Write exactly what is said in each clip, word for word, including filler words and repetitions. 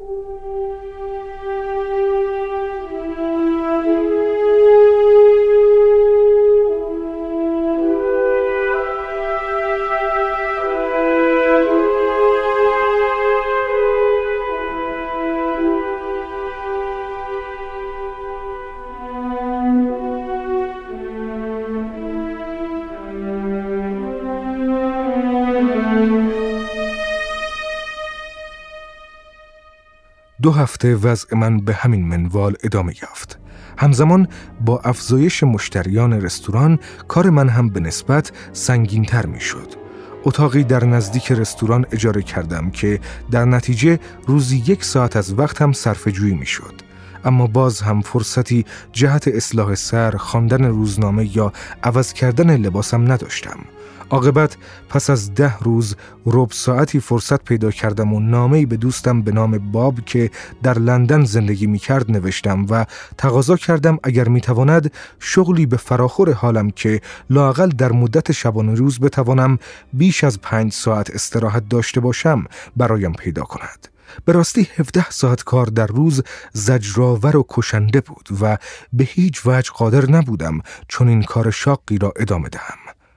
دو هفته وضع من به همین منوال ادامه یافت. همزمان با افزایش مشتریان رستوران کار من هم به نسبت سنگین‌تر می‌شد. اتاقی در نزدیک رستوران اجاره کردم که در نتیجه روزی یک ساعت از وقتم صرفه‌جویی می‌شد. اما باز هم فرصتی جهت اصلاح سر، خواندن روزنامه یا عوض کردن لباسم نداشتم. عاقبت پس از ده روز ربع ساعتی فرصت پیدا کردم و نامه‌ای به دوستم به نام باب که در لندن زندگی می‌کرد نوشتم و تقاضا کردم اگر می‌تواند شغلی به فراخور حالم که لااقل در مدت شبانه روز بتوانم بیش از پنج ساعت استراحت داشته باشم برایم پیدا کند. به راستی هفده ساعت کار در روز زجرآور و کشنده بود و به هیچ وجه قادر نبودم چون این کار شاقی را ادامه دهم.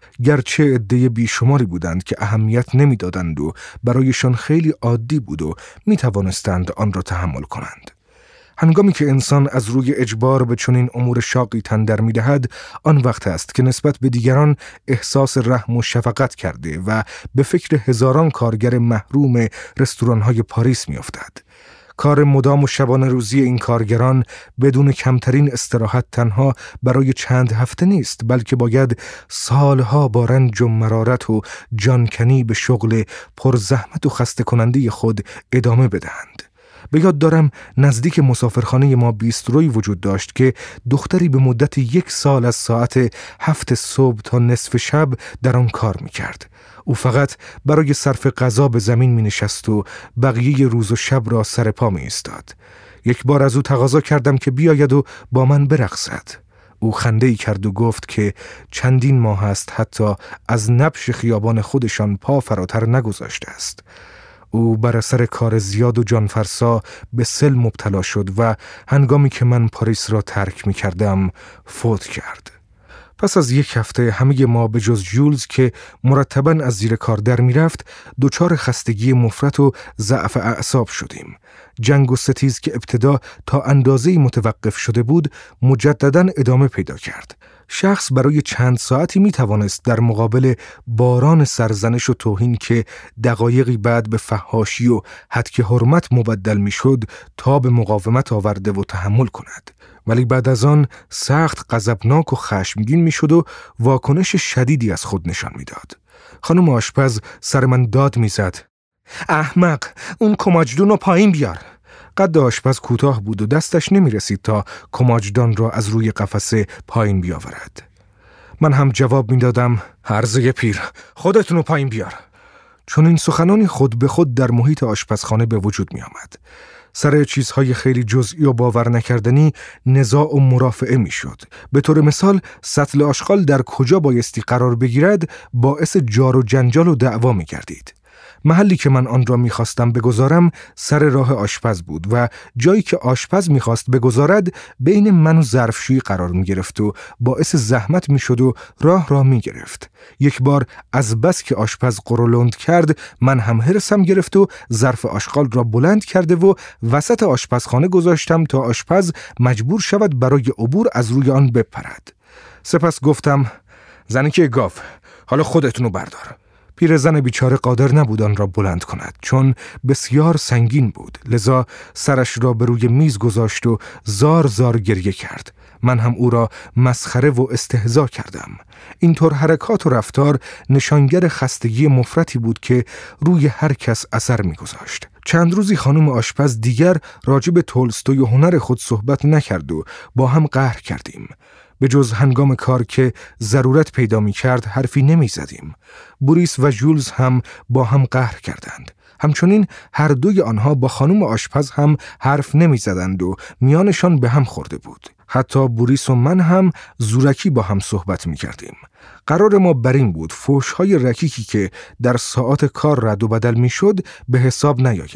گرچه عده بیشماری بودند که اهمیت نمیدادند و برایشان خیلی عادی بود و می توانستند آن را تحمل کنند. هنگامی که انسان از روی اجبار به چنین امور شاقی تن در می دهد، آن وقت است که نسبت به دیگران احساس رحم و شفقت کرده و به فکر هزاران کارگر محروم رستوران‌های پاریس می افتد. کار مدام و شبانه روزی این کارگران بدون کمترین استراحت تنها برای چند هفته نیست، بلکه باید سالها با رنج و مرارت و جانکنی به شغل پرزحمت و خسته کننده خود ادامه بدهند. به یاد دارم نزدیک مسافرخانه ما بیستروی وجود داشت که دختری به مدت یک سال از ساعت هفت صبح تا نصف شب در آن کار می‌کرد. او فقط برای صرف غذا به زمین می نشست و بقیه روز و شب را سر پا می ایستاد. یک بار از او تقاضا کردم که بیاید و با من برقصد. او خنده‌ای کرد و گفت که چندین ماه است حتی از نبش خیابان خودشان پا فراتر نگذاشته است. او بر اثر کار زیاد و جانفرسا به سل مبتلا شد و هنگامی که من پاریس را ترک می کردم فوت کرد. پس از یک هفته همه ما به جز جولز که مرتباً از زیر کار در می رفت دچار خستگی مفرط و ضعف اعصاب شدیم. جنگ و ستیز که ابتدا تا اندازه‌ای متوقف شده بود مجدداً ادامه پیدا کرد. شخص برای چند ساعتی می توانست در مقابل باران سرزنش و توهین که دقایقی بعد به فحاشی و هتک حرمت مبدل می شد تا به مقاومت آورده و تحمل کند. ولی بعد از آن سخت غضبناک و خشمگین می شد و واکنش شدیدی از خود نشان می داد. خانم آشپز سر من داد می زد: احمق، اون کماجدون رو پایین بیار. قد آشپز کوتاه بود و دستش نمی رسید تا کماجدان را از روی قفسه پایین بیاورد. من هم جواب می دادم: هرزه پیر، خودتون رو پایین بیار. چون این سخنانی خود به خود در محیط آشپزخانه به وجود می آمد. سر چیزهای خیلی جزئی و باور نکردنی نزاع و مرافعه می شد. به طور مثال سطل آشغال در کجا بایستی قرار بگیرد باعث جار و جنجال و دعوا می گردید. محلی که من آن را می خواستم بگذارم سر راه آشپز بود و جایی که آشپز می خواست بگذارد بین من و ظرفشویی قرار می گرفت و باعث زحمت می شد و راه را می گرفت. یک بار از بس که آشپز قرولند کرد من هم هرسم گرفت و ظرف آشغال را بلند کرده و وسط آشپزخانه گذاشتم تا آشپز مجبور شود برای عبور از روی آن بپرد. سپس گفتم: زنکی گاو، حالا خودتونو بردار. پیرزن بیچاره قادر نبود آن را بلند کند چون بسیار سنگین بود، لذا سرش را به روی میز گذاشت و زار زار گریه کرد. من هم او را مسخره و استهزا کردم. اینطور حرکات و رفتار نشانگر خستگی مفرطی بود که روی هر کس اثر می‌گذاشت. چند روزی خانم آشپز دیگر راجع به تولستوی و هنر خود صحبت نکرد و با هم قهر کردیم. به جز هنگام کار که ضرورت پیدا می کرد حرفی نمی زدیم. بوریس و جولز هم با هم قهر کردند. همچنین هر دوی آنها با خانم آشپز هم حرف نمی زدند و میانشان به هم خورده بود. حتی بوریس و من هم زورکی با هم صحبت می کردیم. قرار ما بر این بود فحش‌های رکیکی که در ساعات کار رد و بدل می شد به حساب نیاید.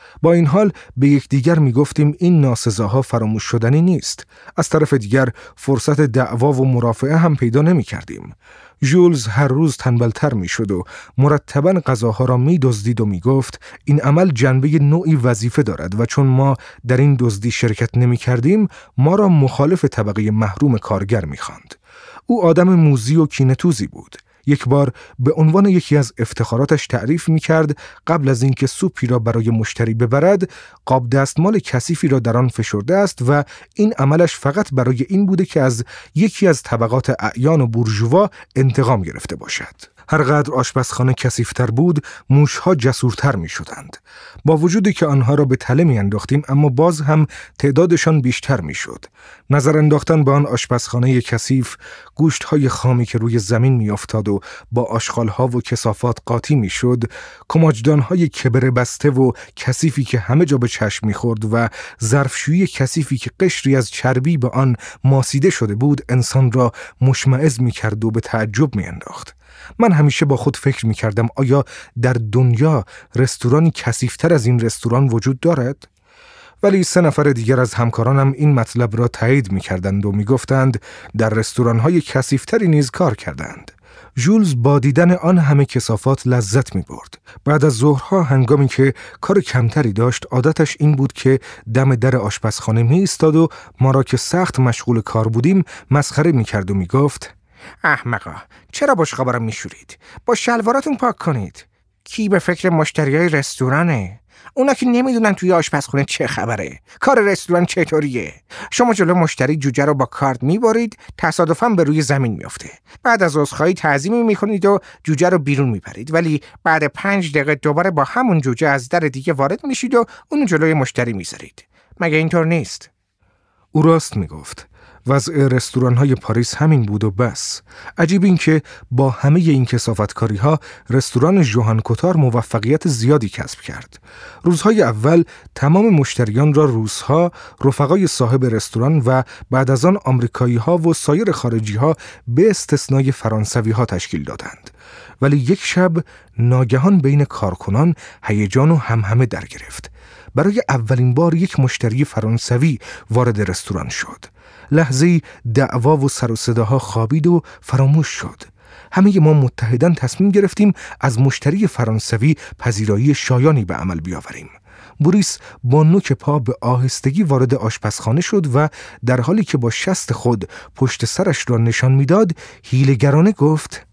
با این حال به یکدیگر میگفتیم این ناسزاها فراموش شدنی نیست. از طرف دیگر فرصت دعوا و مرافعه هم پیدا نمی کردیم. ژولز هر روز تنبلتر می شد و مرتباً غذاها را می دزدید و می گفت این عمل جنبه نوعی وظیفه دارد و چون ما در این دزدی شرکت نمی کردیم ما را مخالف طبقه محروم کارگر می خواند. او آدم موذی و کینه‌توزی بود. یک بار به عنوان یکی از افتخاراتش تعریف می کرد قبل از اینکه سوپی را برای مشتری ببرد قاب دستمال کثیفی را در آن فشرده است و این عملش فقط برای این بوده که از یکی از طبقات اعیان و بورژوا انتقام گرفته باشد. هرقدر آشپزخانه کثیف‌تر بود، موشها جسورتر می شدند. با وجودی که آنها را به تله می انداختیم، اما باز هم تعدادشان بیشتر می شد. نظر انداختن به آن آشپزخانه کثیف، گوشت‌های خامی که روی زمین می افتاد و با آشغال‌ها و کثافات قاطی می شد، کماجدان‌های کبر بسته و کثیفی که همه جا به چشم می خورد و ظرفشویی کثیفی که قشری از چربی به آن ماسیده شده بود، انسان را مشمئز می کرد و به تعجب می انداخت. من همیشه با خود فکر می کردم آیا در دنیا رستورانی کثیف‌تر از این رستوران وجود دارد؟ ولی سه نفر دیگر از همکارانم این مطلب را تایید می کردند و می گفتند در رستوران‌های کثیف‌تری نیز کار کردند. ژولز با دیدن آن همه کثافات لذت می برد. بعد از ظهرها هنگامی که کار کمتری داشت عادتش این بود که دم در آشپزخانه می ایستاد و ما را که سخت مشغول کار بودیم مسخره می کرد و می گفت احمقا، چرا بشقابا را میشورید؟ با شلواراتون پاک کنید. کی به فکر مشتریای رستورانه؟ اونا که نمیدونن توی آشپزخونه چه خبره. کار رستوران چطوریه؟ شما جلو مشتری جوجه رو با کارد میبرید، تصادفاً به روی زمین میفته. بعد از عذرخواهی تعظیمی میکنید و جوجه رو بیرون میبرید، ولی بعد پنج دقیقه دوباره با همون جوجه از در دیگه وارد میشید و اونو جلوی مشتری میذارید. مگه اینطور نیست؟ او راست میگفت. وضع رستوران‌های پاریس همین بود و بس. عجیب این که با همه این کثافتکاری‌ها رستوران ژوهان کوتار موفقیت زیادی کسب کرد. روزهای اول تمام مشتریان را روس‌ها، رفقای صاحب رستوران و بعد از آن آمریکایی‌ها و سایر خارجی‌ها به استثنای فرانسوی‌ها تشکیل دادند. ولی یک شب ناگهان بین کارکنان هیجان و همهمه در گرفت. برای اولین بار یک مشتری فرانسوی وارد رستوران شد. لحظه‌ای دعوا و سر و صداها خوابید و فراموش شد. همه ما متحداً تصمیم گرفتیم از مشتری فرانسوی پذیرایی شایانی به عمل بیاوریم. بوریس با نوک پا به آهستگی وارد آشپزخانه شد و در حالی که با شست خود پشت سرش را نشان میداد، حیله‌گرانه گفت: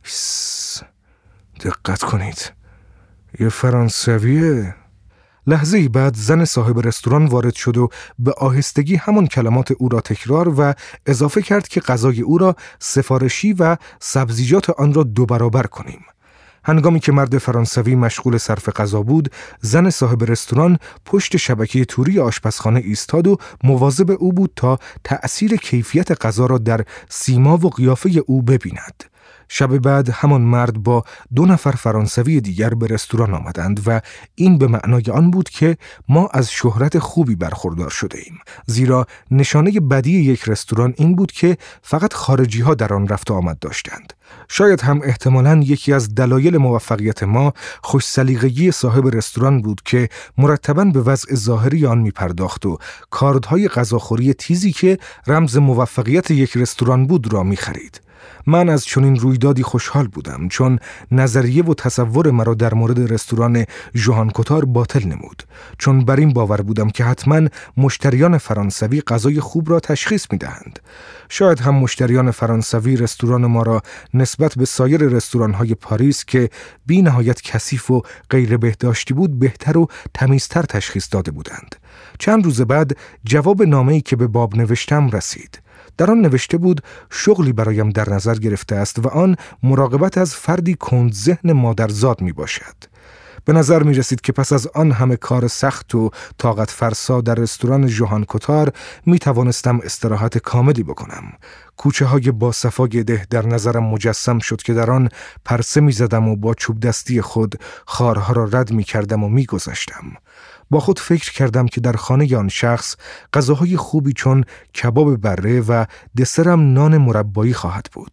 دقت کنید، یه فرانسویه. لحظه‌ای بعد زن صاحب رستوران وارد شد و به آهستگی همان کلمات او را تکرار و اضافه کرد که غذای او را سفارشی و سبزیجات آن را دو برابر کنیم. هنگامی که مرد فرانسوی مشغول صرف غذا بود، زن صاحب رستوران پشت شبکه توری آشپزخانه ایستاد و مواظب او بود تا تأثیر کیفیت غذا را در سیما و قیافه او ببیند. شب بعد همان مرد با دو نفر فرانسوی دیگر به رستوران آمدند و این به معنای آن بود که ما از شهرت خوبی برخوردار شده ایم، زیرا نشانه بدی یک رستوران این بود که فقط خارجی ها در آن رفت و آمد داشتند. شاید هم احتمالاً یکی از دلایل موفقیت ما خوش سلیقگی صاحب رستوران بود که مرتباً به وضع ظاهری آن می پرداخت و کاردهای غذاخوری تیزی که رمز موفقیت یک رستوران بود را می خرید. من از چنین رویدادی خوشحال بودم، چون نظریه و تصور مرا در مورد رستوران ژوهان کوتار باطل نمود، چون بر این باور بودم که حتما مشتریان فرانسوی غذای خوب را تشخیص می‌دهند. شاید هم مشتریان فرانسوی رستوران ما را نسبت به سایر رستوران‌های پاریس که بی نهایت کثیف و غیر بهداشتی بود بهتر و تمیزتر تشخیص داده بودند. چند روز بعد جواب نامه‌ای که به باب نوشتم رسید. در آن نوشته بود شغلی برایم در نظر گرفته است و آن مراقبت از فردی کند ذهن مادرزاد می باشد. به نظر می رسید که پس از آن همه کار سخت و طاقت فرسا در رستوران ژوهان کوتار می توانستم استراحت کاملی بکنم. کوچه های با صفای ده در نظرم مجسم شد که در آن پرسه می زدم و با چوب دستی خود خارها را رد می کردم و می گذاشتم. با خود فکر کردم که در خانه آن شخص غذاهای خوبی چون کباب بره و دسرم نان مربایی خواهد بود.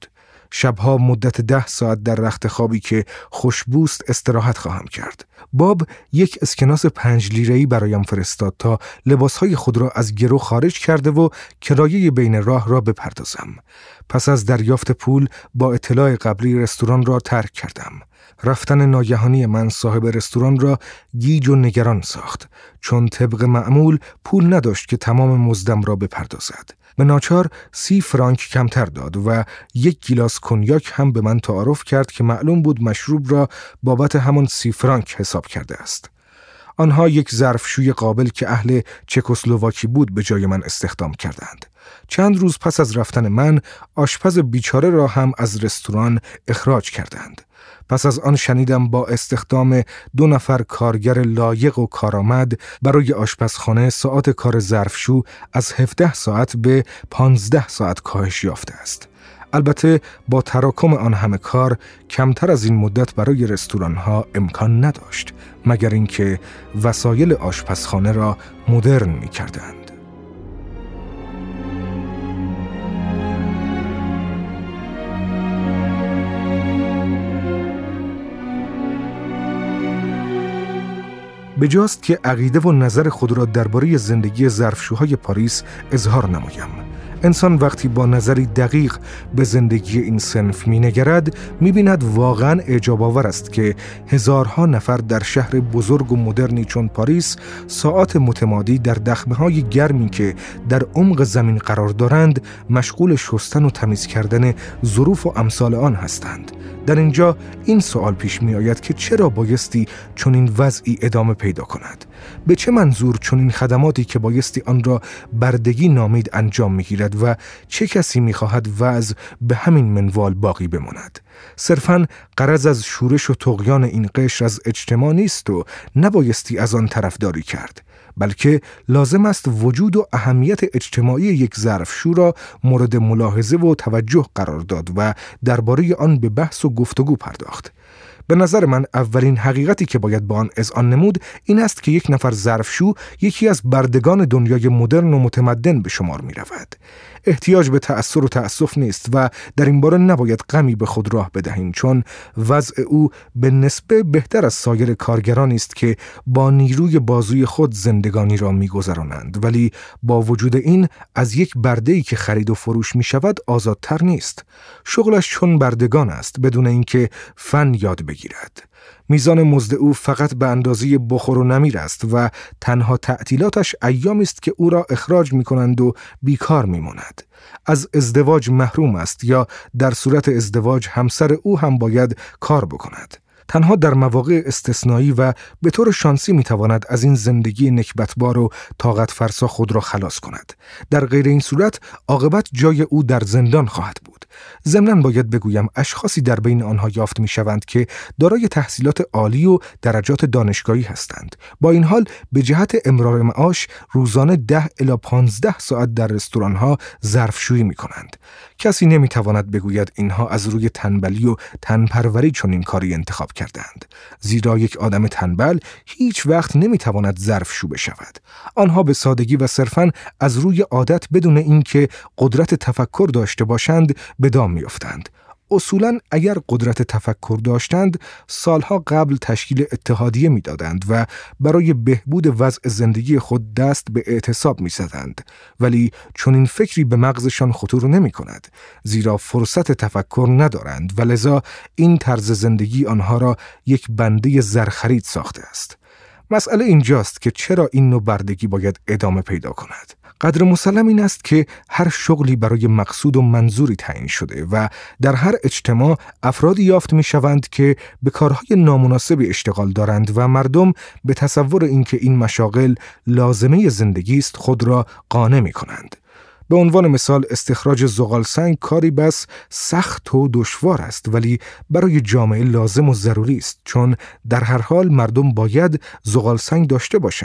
شبها مدت ده ساعت در رخت خوابی که خوشبوست استراحت خواهم کرد. باب یک اسکناس پنج لیره‌ای برایم فرستاد تا لباسهای خود را از گرو خارج کرده و کرایه بین راه را بپردازم. پس از دریافت پول با اطلاع قبلی رستوران را ترک کردم. رفتن ناگهانی من صاحب رستوران را گیج و نگران ساخت، چون طبق معمول پول نداشت که تمام مزدم را بپردازد. به ناچار سی فرانک کمتر داد و یک گیلاس کنیاک هم به من تعارف کرد که معلوم بود مشروب را بابت همان سی فرانک حساب کرده است. آنها یک ظرفشوی قابل که اهل چکسلواکی بود به جای من استخدام کردند. چند روز پس از رفتن من آشپز بیچاره را هم از رستوران اخراج کردند. پس از آن شنیدم با استخدام دو نفر کارگر لایق و کارآمد برای آشپزخانه ساعت کار ظرفشو از هفده ساعت به پانزده ساعت کاهش یافته است. البته با تراکم آن همه کار کمتر از این مدت برای رستوران‌ها امکان نداشت، مگر اینکه وسایل آشپزخانه را مدرن می‌کردند. بجاست که عقیده و نظر خود را درباره زندگی ظرفشوهای پاریس اظهار نمایم. انسان وقتی با نظری دقیق به زندگی این صنف می‌نگرد، می‌بیند واقعاً اعجاب آور است که هزارها نفر در شهر بزرگ و مدرنی چون پاریس ساعات متمادی در دخمه‌های گرمی که در عمق زمین قرار دارند مشغول شستن و تمیز کردن ظروف و امثال آن هستند. در اینجا این سوال پیش می آید که چرا بایستی چون این وضعی ادامه پیدا کند؟ به چه منظور چون این خدماتی که بایستی آن را بردگی نامید انجام می گیرد و چه کسی می خواهد وضع به همین منوال باقی بماند؟ صرفاً غرض از شورش و طغیان این قشر از اجتماع نیست و نبایستی از آن طرفداری کرد، بلکه لازم است وجود و اهمیت اجتماعی یک ظرفشو را مورد ملاحظه و توجه قرار داد و درباره آن به بحث و گفتگو پرداخت. به نظر من اولین حقیقتی که باید با آن اذعان نمود این است که یک نفر ظرفشو یکی از بردگان دنیای مدرن و متمدن به شمار می رود. احتیاج به تأثیر و تأسف نیست و در این باره نباید غمی به خود راه بدهیم، چون وضع او به نسبه بهتر از سایر کارگرانی است که با نیروی بازوی خود زندگانی را می‌گذرانند، ولی با وجود این از یک برده‌ای که خرید و فروش می‌شود آزادتر نیست. شغلش چون بردگان است بدون اینکه فن یاد بگیرد. میزان مزد او فقط به اندازه بخور و نمیر است و تنها تعطیلاتش ایامی است که او را اخراج می‌کنند و بیکار می‌ماند. از ازدواج محروم است یا در صورت ازدواج همسر او هم باید کار بکند. تنها در مواقع استثنایی و به طور شانسی میتواند از این زندگی نکبتبار و طاقت فرسا خود را خلاص کند. در غیر این صورت عاقبت جای او در زندان خواهد بود. ضمناً باید بگویم اشخاصی در بین آنها یافت میشوند که دارای تحصیلات عالی و درجات دانشگاهی هستند. با این حال به جهت امرار معاش روزانه ده الی پانزده ساعت در رستوران‌ها ظرفشویی میکنند. کسی نمیتواند بگوید اینها از روی تنبلی و تنپروری چنین کاری انتخاب کردند، زیرا یک آدم تنبل هیچ وقت نمیتواند ظرفشو بشود. آنها به سادگی و صرفاً از روی عادت بدون اینکه قدرت تفکر داشته باشند به دام میافتند. اصولاً اگر قدرت تفکر داشتند سالها قبل تشکیل اتحادیه میدادند و برای بهبود وضع زندگی خود دست به اعتصاب میزدند، ولی چون این فکری به مغزشان خطور نمی کند، زیرا فرصت تفکر ندارند و لذا این طرز زندگی آنها را یک بنده زرخرید ساخته است. مسئله اینجاست که چرا این نوع بردگی باید ادامه پیدا کند. قدر مسلم این است که هر شغلی برای مقصود و منظوری تعیین شده و در هر اجتماع افرادی یافت می شوند که به کارهای نامناسبی اشتغال دارند و مردم به تصور اینکه این مشاغل لازمه زندگی است خود را قانع می کنند. به عنوان مثال استخراج زغال سنگ کاری بس سخت و دشوار است، ولی برای جامعه لازم و ضروری است، چون در هر حال مردم باید زغال سنگ داشته باشند.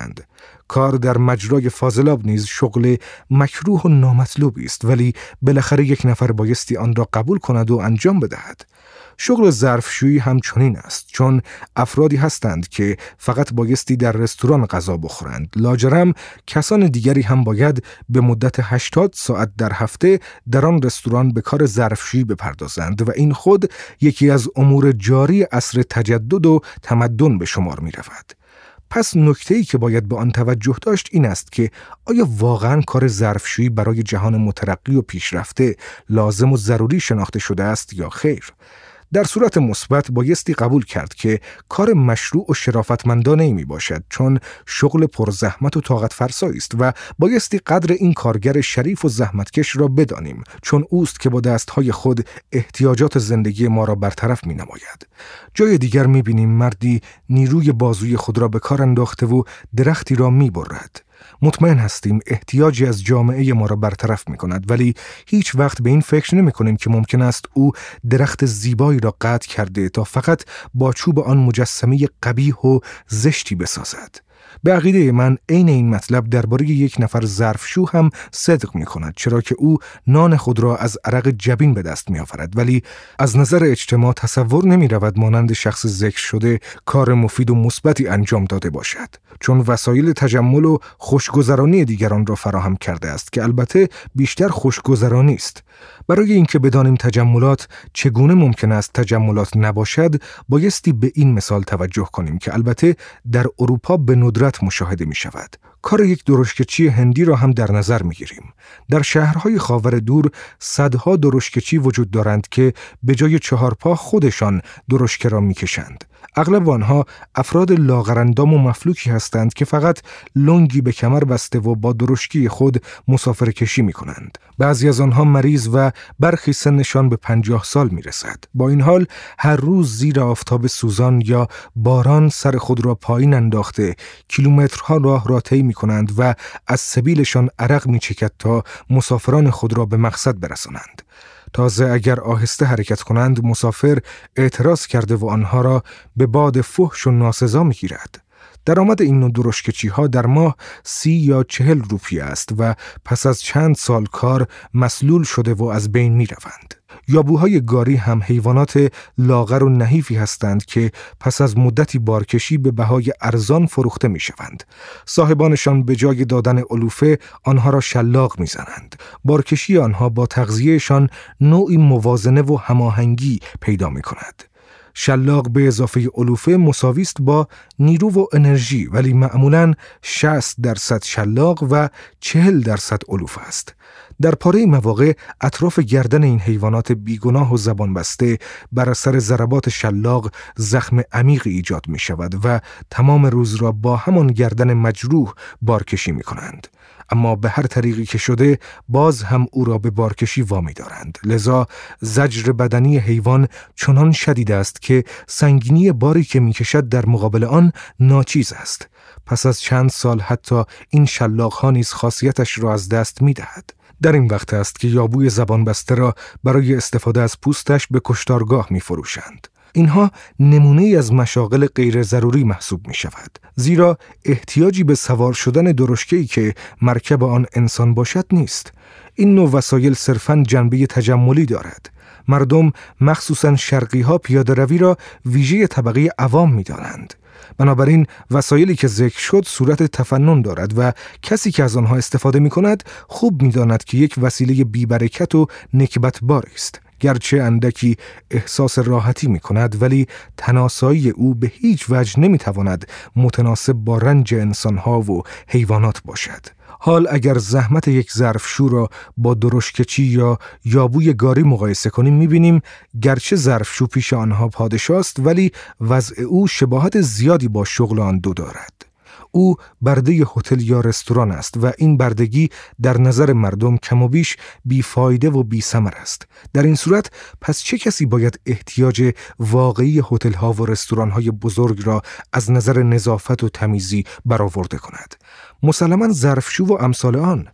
کار در مجرای فاضلاب نیز شغل مکروه و نامطلوبی است، ولی بالاخره یک نفر بایستی آن را قبول کند و انجام بدهد. شغل ظرفشویی هم چنین است، چون افرادی هستند که فقط بایستی در رستوران غذا بخورند. لاجرم کسان دیگری هم باید به مدت هشتاد ساعت در هفته در آن رستوران به کار ظرفشویی بپردازند و این خود یکی از امور جاری عصر تجدد و تمدن به شمار می رود. پس نکته‌ای که باید به آن توجه داشت این است که آیا واقعاً کار ظرفشویی برای جهان مترقی و پیشرفته لازم و ضروری شناخته شده است یا خیر؟ در صورت مثبت بایستی قبول کرد که کار مشروع و شرافتمندانه‌ای می باشد، چون شغل پرزحمت و طاقت فرسایی است و بایستی قدر این کارگر شریف و زحمتکش را بدانیم، چون اوست که با دستهای خود احتیاجات زندگی ما را برطرف می نماید. جای دیگر می بینیم مردی نیروی بازوی خود را به کار انداخته و درختی را می برد. مطمئن هستیم احتیاجی از جامعه ما را برطرف می کند، ولی هیچ وقت به این فکر نمی کنیم که ممکن است او درخت زیبایی را قطع کرده تا فقط با چوب آن مجسمه قبیح و زشتی بسازد. به عقیده من عین این مطلب درباره یک نفر ظرفشو هم صدق می کند، چرا که او نان خود را از عرق جبین به دست می آورد، ولی از نظر اجتماع تصور نمی رود مانند شخص ذکر شده کار مفید و مثبتی انجام داده باشد، چون وسایل تجمل و خوشگذرانی دیگران را فراهم کرده است که البته بیشتر خوشگذرانی است. برای اینکه بدانیم تجملات چگونه ممکن است تجملات نباشد، بایستی به این مثال توجه کنیم که البته در اروپا به ندرت مشاهده می شود. کار یک درشکچی هندی را هم در نظر می گیریم. در شهرهای خاور دور صدها درشکچی وجود دارند که به جای چهار پا خودشان درشکه را می کشند. اغلب آنها افراد لاغرندام و مفلوکی هستند که فقط لنگی به کمر بسته و با درشکی خود مسافر کشی می کنند. بعضی از آنها مریض و برخی سنشان به پنجاه سال می رسد. با این حال هر روز زیر آفتاب سوزان یا باران سر خود را پایین انداخته کیلومترها راه را طی می کنند و از سبیلشان عرق می چکد تا مسافران خود را به مقصد برسانند. تازه اگر آهسته حرکت کنند مسافر اعتراض کرده و آنها را به باد فحش و ناسزا می گیرد. درآمد این نوع درشکچی ها در ماه سی یا چهل روپیه است و پس از چند سال کار مسلول شده و از بین می روند. یابوهای گاری هم حیوانات لاغر و نحیفی هستند که پس از مدتی بارکشی به بهای ارزان فروخته می شوند. صاحبانشان به جای دادن علوفه آنها را شلاق می زنند. بارکشی آنها با تغذیهشان نوعی موازنه و هماهنگی پیدا می کند. شلاق به اضافه علوفه مساوی است با نیرو و انرژی، ولی معمولاً شصت درصد شلاق و چهل درصد علوفه است. در پاره مواقع اطراف گردن این حیوانات بیگناه و زبان بسته بر اثر ضربات شلاق زخم عمیقی ایجاد می شود و تمام روز را با همان گردن مجروح بارکشی می کنند. اما به هر طریقی که شده باز هم او را به بارکشی وامی دارند. لذا زجر بدنی حیوان چنان شدید است که سنگینی باری که می کشد در مقابل آن ناچیز است. پس از چند سال حتی این شلاق ها نیز خاصیتش را از دست می دهد. در این وقت است که یابوی زبان بسته را برای استفاده از پوستش به کشتارگاه می فروشند. اینها نمونه از مشاغل غیر ضروری محسوب می شود، زیرا احتیاجی به سوار شدن درشکه‌ای که مرکب آن انسان باشد نیست. این نوع وسایل صرفاً جنبه تجملی دارد. مردم مخصوصاً شرقی ها پیاده روی را ویژه طبقه عوام می دانند. بنابراین وسایلی که ذکر شد صورت تفنن دارد و کسی که از آنها استفاده می کند خوب می داند که یک وسیله بی‌برکت و نکبتبار است. گرچه اندکی احساس راحتی می کند، ولی تناسایی او به هیچ وجه نمی تواند متناسب با رنج انسانها و حیوانات باشد. حال اگر زحمت یک ظرفشو را با درشکچی یا یابوی گاری مقایسه کنیم می‌بینیم گرچه ظرفشو پیش آنها پادشاه است، ولی وضع او شباهت زیادی با شغل آن دو دارد. او برده هتل یا رستوران است و این بردگی در نظر مردم کم و بیش بیفایده و بی ثمر است. در این صورت پس چه کسی باید احتیاج واقعی هتل ها و رستوران های بزرگ را از نظر نظافت و تمیزی برآورده کند؟ مسلماً ظرفشو و امثال آن.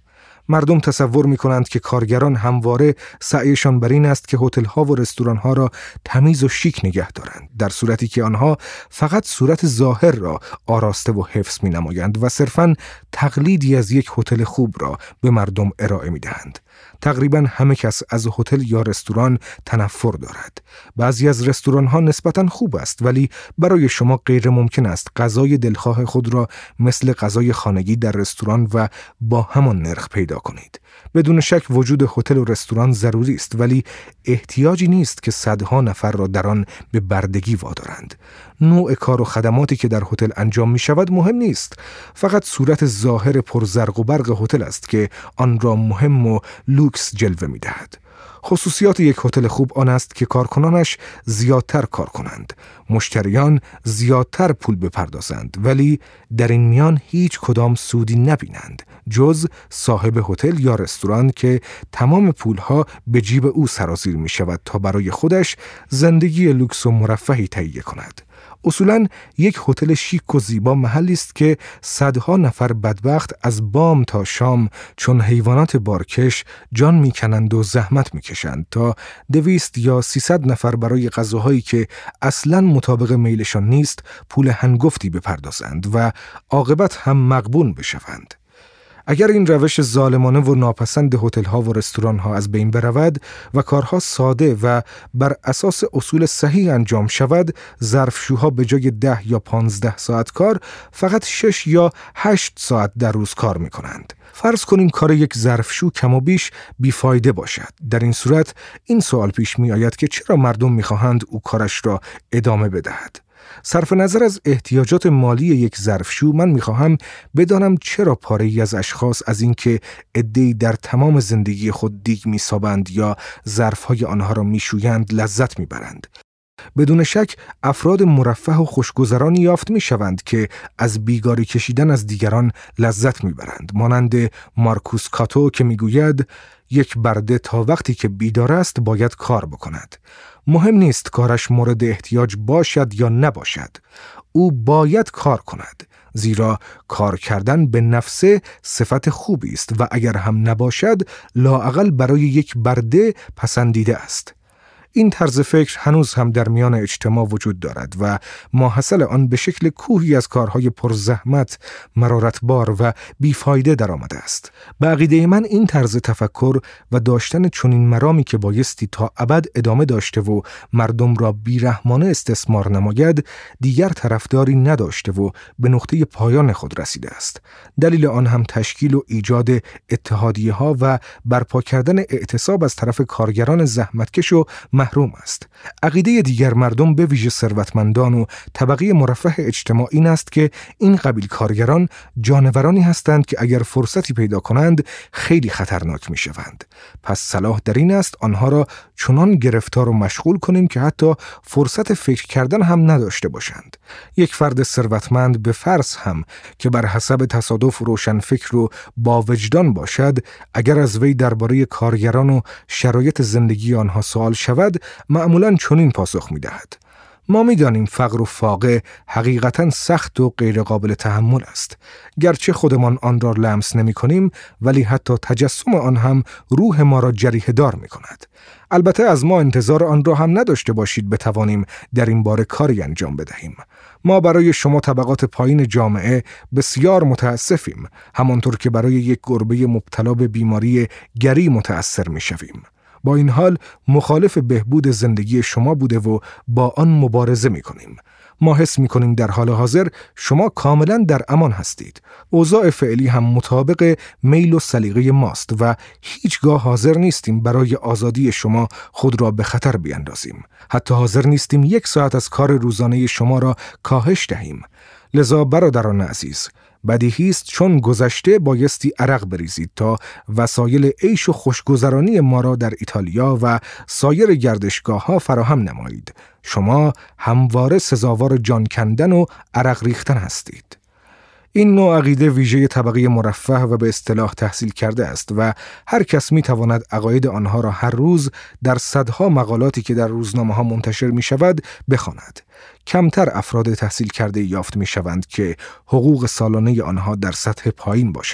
مردم تصور می‌کنند که کارگران همواره سعیشان بر این است که هتل‌ها و رستوران‌ها را تمیز و شیک نگه دارند، در صورتی که آنها فقط صورت ظاهر را آراسته و حفظ می‌نمایند و صرفاً تقلیدی از یک هتل خوب را به مردم ارائه می‌دهند. تقریباً همه کس از هتل یا رستوران تنفر دارد. بعضی از رستوران‌ها نسبتاً خوب است، ولی برای شما غیر ممکن است غذای دلخواه خود را مثل غذای خانگی در رستوران و با همان نرخ پیدا کنید. بدون شک وجود هتل و رستوران ضروری است، ولی احتیاجی نیست که صدها نفر را در آن به بردگی وادارند. نوع کار و خدماتی که در هتل انجام می شود مهم نیست. فقط صورت ظاهر پرزرق و برق هتل است که آن را مهم و لوکس جلوه می دهد. خصوصیات یک هتل خوب آن است که کارکنانش زیادتر کار کنند، مشتریان زیادتر پول بپردازند، ولی در این میان هیچ کدام سودی نبینند جز صاحب هتل یا رستوران که تمام پولها به جیب او سرازیر می شود تا برای خودش زندگی لوکس و مرفهی تهیه کند. اصولاً یک هتل شیک و زیبا محلی است که صدها نفر بدبخت از بام تا شام چون حیوانات بارکش جان میکنند و زحمت میکشند تا دویست یا سیصد نفر برای غذاهایی که اصلاً مطابق میلشان نیست پول هنگفتی بپردازند و عاقبت هم مغبون بشوند. اگر این روش ظالمانه و ناپسند هتل‌ها و رستوران‌ها از بین برود و کارها ساده و بر اساس اصول صحیح انجام شود، ظرفشوها به جای ده یا پانزده ساعت کار فقط شش یا هشت ساعت در روز کار می‌کنند. فرض کنیم کار یک ظرفشو کم و بیش بیفایده باشد. در این صورت این سوال پیش می‌آید که چرا مردم می‌خواهند او کارش را ادامه بدهد؟ صرف نظر از احتیاجات مالی یک ظرفشو، من میخواهم بدانم چرا پاره‌ای از اشخاص از اینکه عده‌ای در تمام زندگی خود دیگ میسابند یا ظرفهای آنها را میشویند لذت میبرند. بدون شک افراد مرفه و خوشگذرانی یافت میشوند که از بیگاری کشیدن از دیگران لذت میبرند، مانند مارکوس کاتو که میگوید یک برده تا وقتی که بیدار است باید کار بکند. مهم نیست کارش مورد احتیاج باشد یا نباشد، او باید کار کند، زیرا کار کردن به نفسه صفت خوبی است و اگر هم نباشد لااقل برای یک برده پسندیده است. این طرز فکر هنوز هم در میان اجتماع وجود دارد و ماحصل آن به شکل کوهی از کارهای پرزحمت، مرارتبار و بیفایده در آمده است. به عقیده من این طرز تفکر و داشتن چنین مرامی که بایستی تا ابد ادامه داشته و مردم را بیرحمانه استثمار نماید، دیگر طرفداری نداشته و به نقطه پایان خود رسیده است. دلیل آن هم تشکیل و ایجاد اتحادیه ها و برپا کردن اعتصاب از طرف کارگران زحمتکش و محروم است. عقیده دیگر مردم به ویژه ثروتمندان و طبقه مرفه اجتماعی این است که این قبیل کارگران جانورانی هستند که اگر فرصتی پیدا کنند خیلی خطرناک می شوند. پس صلاح در این است آنها را چنان گرفتار و مشغول کنیم که حتی فرصت فکر کردن هم نداشته باشند. یک فرد ثروتمند به فرض هم که بر حسب تصادف روشن فکر و با وجدان باشد، اگر از وی درباره کارگران و شرایط زندگی آنها سوال شود معمولاً چنین پاسخ می‌دهد: ما می‌دانیم فقر و فاقه حقیقتاً سخت و غیر قابل تحمل است. گرچه خودمان آن را لمس نمی‌کنیم، ولی حتی تجسم آن هم روح ما را جریحه دار می‌کند. البته از ما انتظار آن را هم نداشته باشید بتوانیم در این باره کاری انجام بدهیم. ما برای شما طبقات پایین جامعه بسیار متاسفیم، همانطور که برای یک گربه مبتلا به بیماری گری متأثر می‌شویم. با این حال مخالف بهبود زندگی شما بوده و با آن مبارزه می کنیم. ما حس می کنیم در حال حاضر شما کاملا در امان هستید. اوضاع فعلی هم مطابق میل و سلیقه ماست و هیچگاه حاضر نیستیم برای آزادی شما خود را به خطر بیندازیم. حتی حاضر نیستیم یک ساعت از کار روزانه شما را کاهش دهیم. لذا برادران عزیز، بدیهی است چون گذشته بایستی عرق بریزید تا وسایل عیش و خوشگذرانی ما را در ایتالیا و سایر گردشگاه‌ها فراهم نمایید. شما همواره سزاوار جان کندن و عرق ریختن هستید. این نوع عقیده ویژه طبقه مرفه و به اصطلاح تحصیل کرده است و هر کس می تواند عقاید آنها را هر روز در صدها مقالاتی که در روزنامه‌ها منتشر می شود بخواند. کمتر افراد تحصیل کرده یافت می شوند که حقوق سالانه آنها در سطح پایین باشد.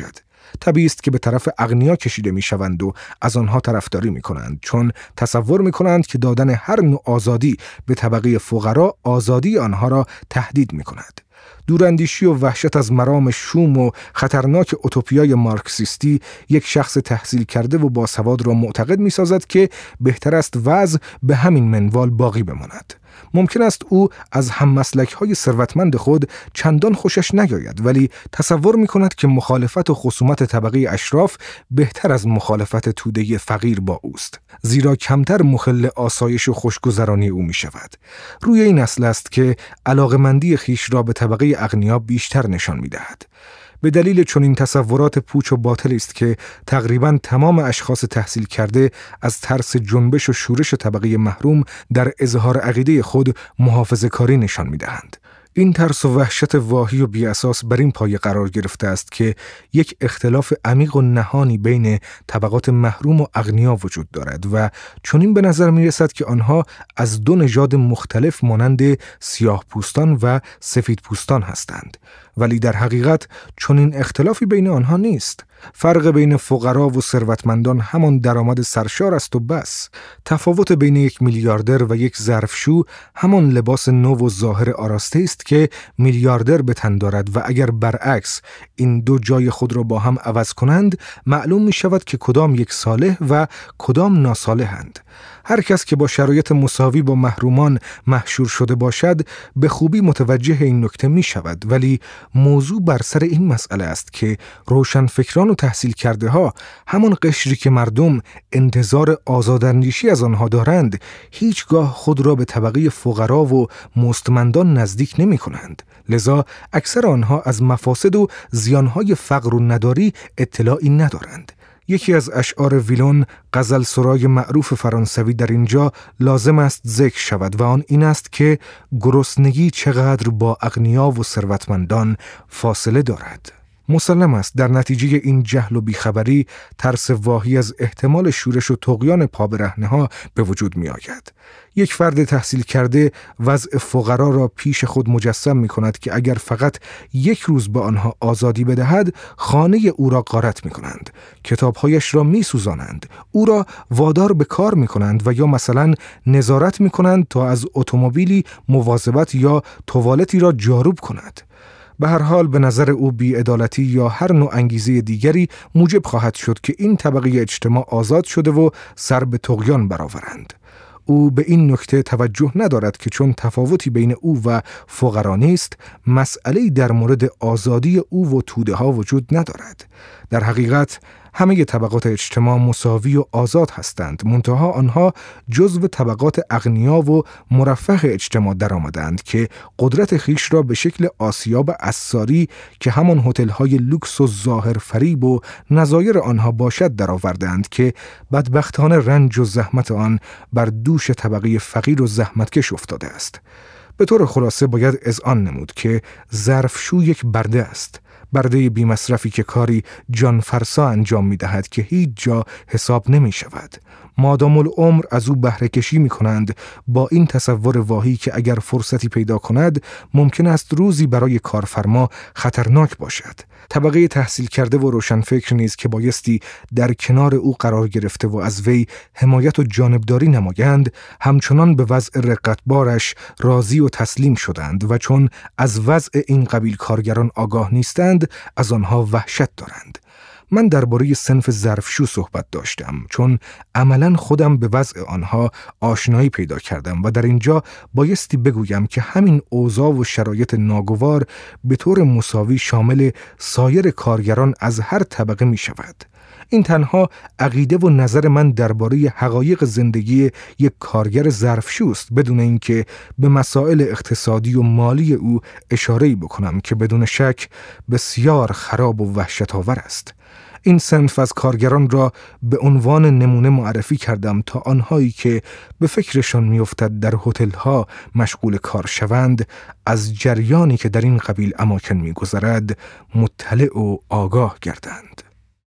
طبیعی است که به طرف اغنیا کشیده میشوند و از آنها طرفداری میکنند، چون تصور میکنند که دادن هر نوع آزادی به طبقه فقرا آزادی آنها را تهدید میکند. دوراندیشی و وحشت از مرام شوم و خطرناک اوتوپیای مارکسیستی یک شخص تحصیل کرده و باسواد را معتقد می‌سازد که بهتر است وضع به همین منوال باقی بماند. ممکن است او از هم مسلک‌های ثروتمند خود چندان خوشش نیاید، ولی تصور می‌کند که مخالفت و خصومت طبقه اشراف بهتر از مخالفت توده فقیر با اوست، زیرا کمتر مخل آسایش و خوشگذرانی او می‌شود. روی این اصل است که علاقمندی خیش را به طبقه اغنیا بیشتر نشان می‌دهد. به دلیل چنین تصورات پوچ و باطل است که تقریباً تمام اشخاص تحصیل کرده از ترس جنبش و شورش طبقه محروم در اظهار عقیده خود محافظه‌کاری نشان می‌دهند. این ترس و وحشت واهی و بی‌اساس بر این پایه قرار گرفته است که یک اختلاف عمیق و نهانی بین طبقات محروم و اغنیا وجود دارد و چنین به نظر می رسد که آنها از دو نژاد مختلف مانند سیاه پوستان و سفید پوستان هستند، ولی در حقیقت چنین اختلافی بین آنها نیست. فرق بین فقرا و ثروتمندان همان درآمد سرشار است و بس. تفاوت بین یک میلیاردر و یک ظرفشو همان لباس نو و ظاهر آراسته است که میلیاردر به تن دارد و اگر برعکس این دو جای خود را با هم عوض کنند، معلوم می شود که کدام یک صالح و کدام ناصالحند. هر کس که با شرایط مساوی با محرومان محشور شده باشد به خوبی متوجه این نکته می شود، ولی موضوع بر سر این مسئله است که روشنفکران و تحصیل کرده ها، همان قشری که مردم انتظار آزاداندیشی از آنها دارند، هیچگاه خود را به طبقه فقرا و مستمندان نزدیک نمی کنند. لذا اکثر آنها از مفاسد و زیانهای فقر و نداری اطلاعی ندارند. یکی از اشعار ویلون، غزل سرای معروف فرانسوی، در اینجا لازم است ذکر شود و آن این است که گرسنگی چقدر با اغنیا و ثروتمندان فاصله دارد. مسلم است در نتیجه این جهل و بیخبری ترس واهی از احتمال شورش و طغیان پابرهنه‌ها به وجود می آید. یک فرد تحصیل کرده وضع فقرا را پیش خود مجسم می کند که اگر فقط یک روز به آنها آزادی بدهد، خانه او را غارت می کنند، کتابهایش را می سوزانند، او را وادار به کار می کنند و یا مثلا نظارت می کنند تا از اتومبیلی مواظبت یا توالتی را جاروب کند. به هر حال به نظر او بی‌عدالتی یا هر نوع انگیزه دیگری موجب خواهد شد که این طبقه اجتماع آزاد شده و سر به طغیان برآورند. او به این نکته توجه ندارد که چون تفاوتی بین او و فقرا نیست، مسئله‌ای در مورد آزادی او و توده ها وجود ندارد. در حقیقت همه طبقات اجتماع مساوی و آزاد هستند، منتها آنها جزو طبقات اغنیا و مرفه اجتماع درآمدند که قدرت خیش را به شکل آسیاب عصاری که همان هتل‌های لوکس و ظاهر فریب و نظایر آنها باشد درآوردند که بدبختانه رنج و زحمت آن بر دوش طبقه فقیر و زحمتکش افتاده است. به طور خلاصه باید اذعان نمود که ظرفشو یک برده است، برده بی مصرفی که کاری جان فرسا انجام می دهد که هیچ جا حساب نمی شود. مادام العمر از او بهره کشی می کنند با این تصور واهی که اگر فرصتی پیدا کند ممکن است روزی برای کارفرما خطرناک باشد. طبقه تحصیل کرده و روشنفکر نیز که بایستی در کنار او قرار گرفته و از وی حمایت و جانبداری نمایند، همچنان به وضع رقتبارش راضی و تسلیم شدند و چون از وضع این قبیل کارگران آگاه نیستند، از آنها وحشت دارند. من درباره صنف ظرفشو صحبت داشتم چون عملاً خودم به وضع آنها آشنایی پیدا کردم و در اینجا بایستی بگویم که همین اوضاع و شرایط ناگوار به طور مساوی شامل سایر کارگران از هر طبقه می شود. این تنها عقیده و نظر من درباره حقایق زندگی یک کارگر ظرفشوست، بدون اینکه به مسائل اقتصادی و مالی او اشاره‌ای بکنم که بدون شک بسیار خراب و وحشت‌آور است. این صنف از کارگران را به عنوان نمونه معرفی کردم تا آنهایی که به فکرشان می‌افتد در هتل‌ها مشغول کار شوند، از جریانی که در این قبیل اماکن می‌گذرد مطلع و آگاه گردند.